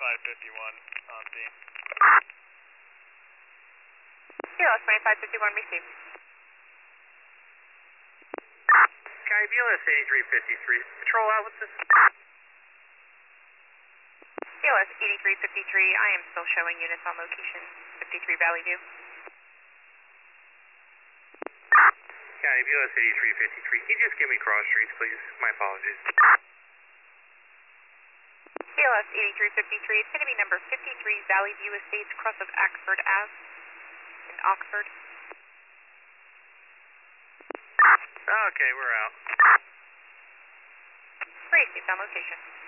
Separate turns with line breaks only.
2551 on scene.
BLS 2551 received.
Sky BLS 8353, patrol out with this.
BLS 8353, I am still showing units on location, 53 Valley View.
Sky BLS 8353, can you just give me cross streets, please? My apologies.
BLS 8353, it's going to be number 53 Valley View Estates, cross of Axford Ave in Oxford.
Okay, we're out.
Received on location.